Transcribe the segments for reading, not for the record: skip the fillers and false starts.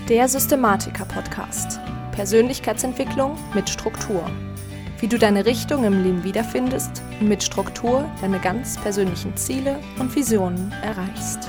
Der Systematiker-Podcast. Persönlichkeitsentwicklung mit Struktur. Wie du deine Richtung im Leben wiederfindest und mit Struktur deine ganz persönlichen Ziele und Visionen erreichst.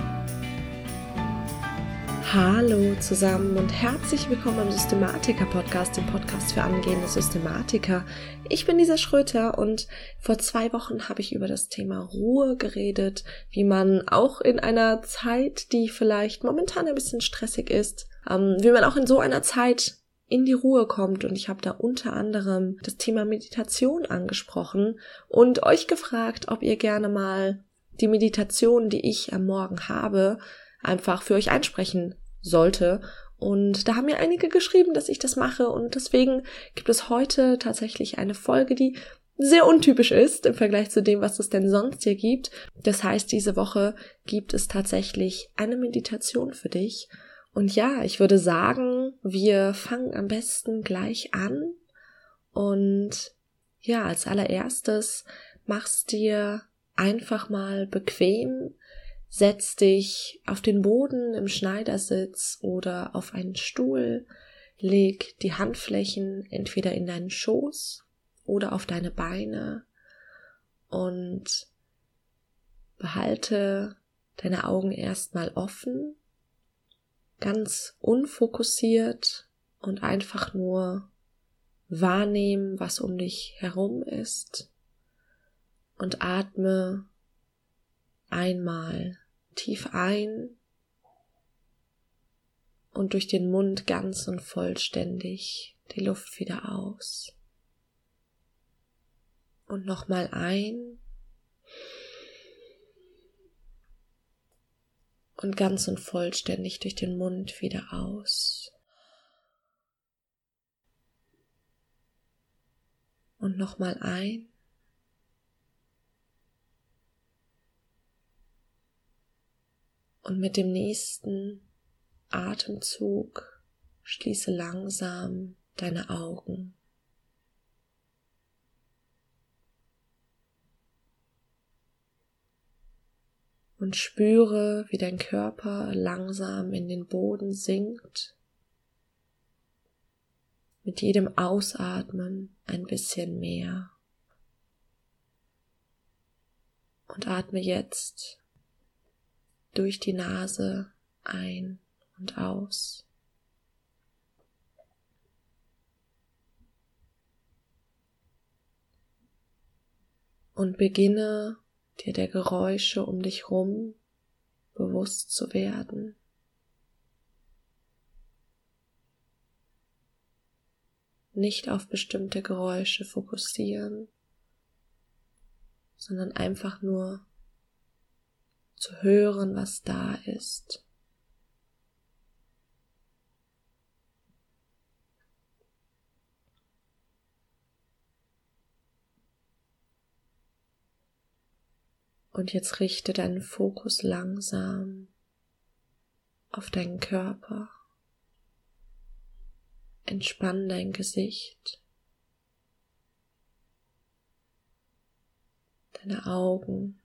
Hallo zusammen und herzlich willkommen im Systematiker-Podcast, dem Podcast für angehende Systematiker. Ich bin Lisa Schröter und vor 2 Wochen habe ich über das Thema Ruhe geredet, wie man auch in einer Zeit, die vielleicht momentan ein bisschen stressig ist, wie man auch in so einer Zeit in die Ruhe kommt. Und ich habe da unter anderem das Thema Meditation angesprochen und euch gefragt, ob ihr gerne mal die Meditation, die ich am Morgen habe, einfach für euch einsprechen sollte. Und da haben mir einige geschrieben, dass ich das mache, und deswegen gibt es heute tatsächlich eine Folge, die sehr untypisch ist im Vergleich zu dem, was es denn sonst hier gibt. Das heißt, diese Woche gibt es tatsächlich eine Meditation für dich. Und ja, ich würde sagen, wir fangen am besten gleich an. Und ja, als allererstes mach's dir einfach mal bequem. Setz dich auf den Boden im Schneidersitz oder auf einen Stuhl, leg die Handflächen entweder in deinen Schoß oder auf deine Beine und behalte deine Augen erstmal offen, ganz unfokussiert und einfach nur wahrnehmen, was um dich herum ist, und atme einmal tief ein und durch den Mund ganz und vollständig die Luft wieder aus. Und nochmal ein und ganz und vollständig durch den Mund wieder aus. Und nochmal ein. Und mit dem nächsten Atemzug schließe langsam deine Augen. Und spüre, wie dein Körper langsam in den Boden sinkt. Mit jedem Ausatmen ein bisschen mehr. Und atme jetzt durch die Nase ein und aus. Und beginne, dir der Geräusche um dich rum bewusst zu werden. Nicht auf bestimmte Geräusche fokussieren, sondern einfach nur zu hören, was da ist. Und jetzt richte deinen Fokus langsam auf deinen Körper. Entspann dein Gesicht, deine Augen,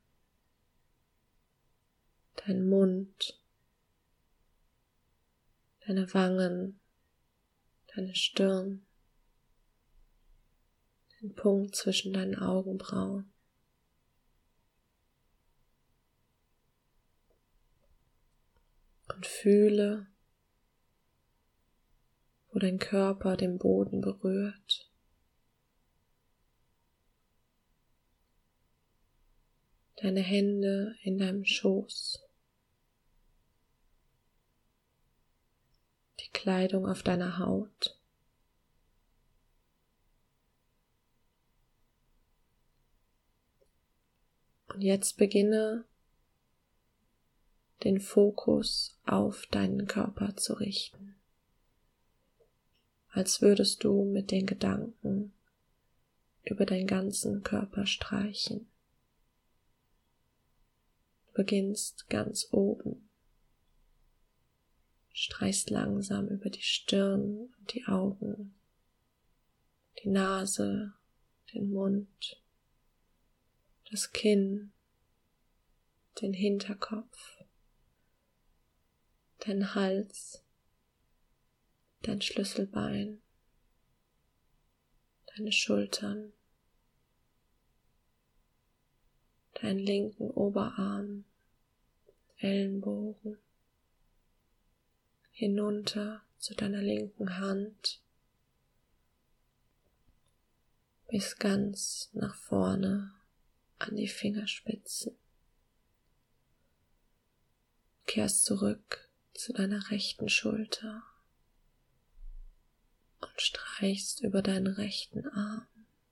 dein Mund, deine Wangen, deine Stirn, den Punkt zwischen deinen Augenbrauen. Und fühle, wo dein Körper den Boden berührt. Deine Hände in deinem Schoß. Die Kleidung auf deiner Haut. Und jetzt beginne, den Fokus auf deinen Körper zu richten, als würdest du mit den Gedanken über deinen ganzen Körper streichen. Du beginnst ganz oben, streichst langsam über die Stirn und die Augen, die Nase, den Mund, das Kinn, den Hinterkopf, deinen Hals, dein Schlüsselbein, deine Schultern, deinen linken Oberarm, Ellenbogen, hinunter zu deiner linken Hand, bis ganz nach vorne an die Fingerspitzen. Kehrst zurück zu deiner rechten Schulter und streichst über deinen rechten Arm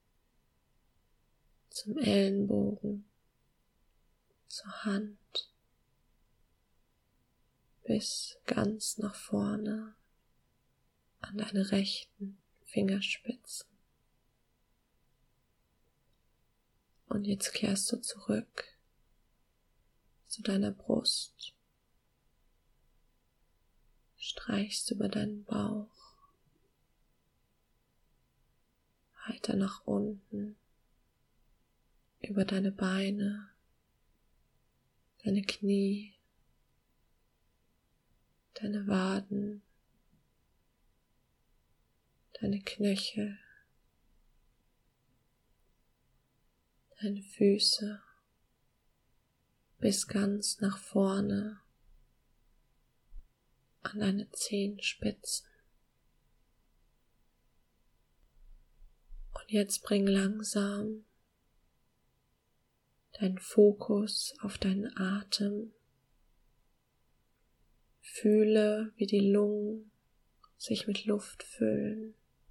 zum Ellenbogen, zur Hand, bis ganz nach vorne an deine rechten Fingerspitzen. Und jetzt kehrst du zurück zu deiner Brust, streichst über deinen Bauch, weiter nach unten, über deine Beine, deine Knie, deine Waden, deine Knöchel, deine Füße, bis ganz nach vorne an deine Zehenspitzen. Und jetzt bring langsam deinen Fokus auf deinen Atem. Fühle, wie die Lungen sich mit Luft füllen.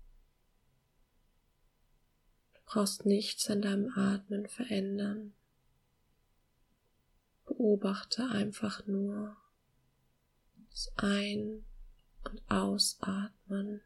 Du brauchst nichts an deinem Atmen verändern. Beobachte einfach nur das Ein- und Ausatmen.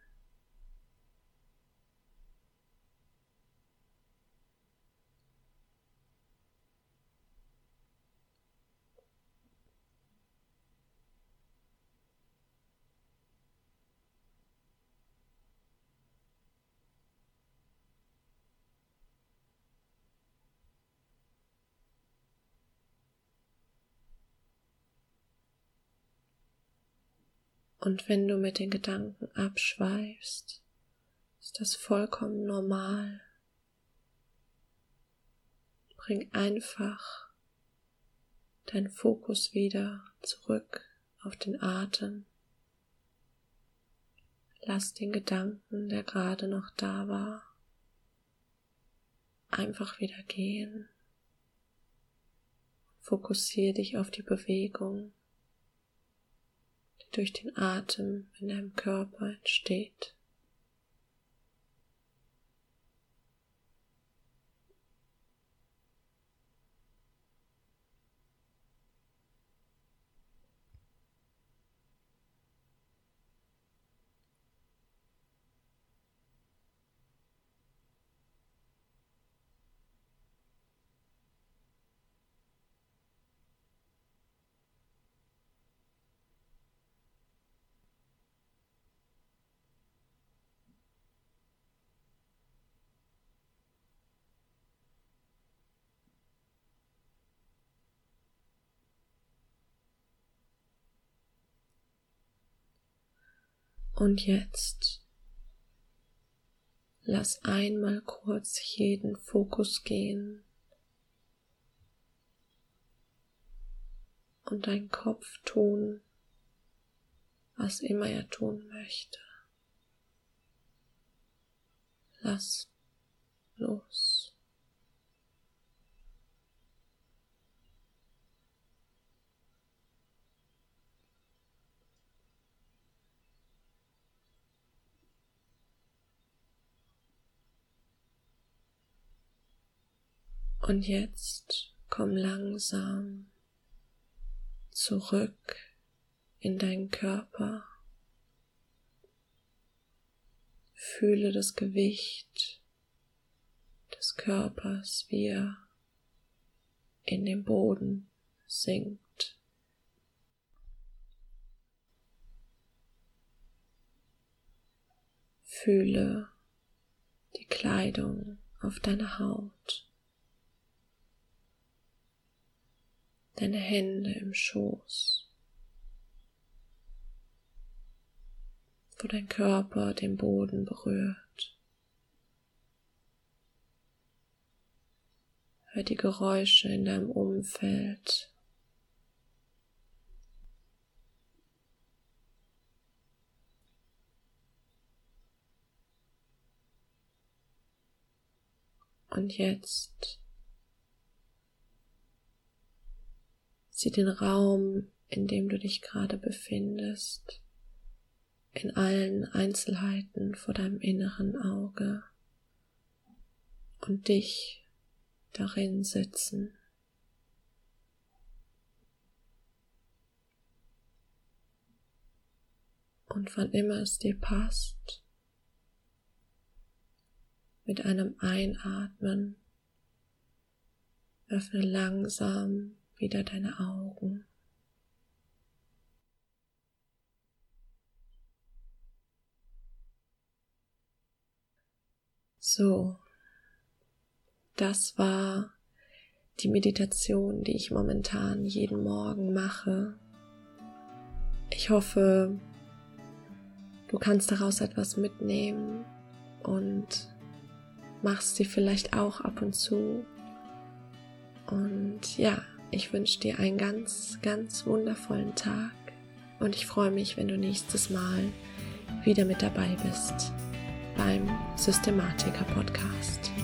Und wenn du mit den Gedanken abschweifst, ist das vollkommen normal. Bring einfach deinen Fokus wieder zurück auf den Atem. Lass den Gedanken, der gerade noch da war, einfach wieder gehen. Fokussiere dich auf die Bewegung, die durch den Atem in deinem Körper entsteht. Und jetzt lass einmal kurz jeden Fokus gehen und dein Kopf tun, was immer er tun möchte. Lass los. Und jetzt komm langsam zurück in deinen Körper. Fühle das Gewicht des Körpers, wie er in den Boden sinkt. Fühle die Kleidung auf deiner Haut, deine Hände im Schoß, wo dein Körper den Boden berührt. Hör die Geräusche in deinem Umfeld. Und jetzt sieh den Raum, in dem du dich gerade befindest, in allen Einzelheiten vor deinem inneren Auge und dich darin sitzen. Und wann immer es dir passt, mit einem Einatmen öffne langsam wieder deine Augen. So, das war die Meditation, die ich momentan jeden Morgen mache. Ich hoffe, du kannst daraus etwas mitnehmen und machst sie vielleicht auch ab und zu. Und ja, ich wünsche dir einen ganz, ganz wundervollen Tag und ich freue mich, wenn du nächstes Mal wieder mit dabei bist beim Systematiker Podcast.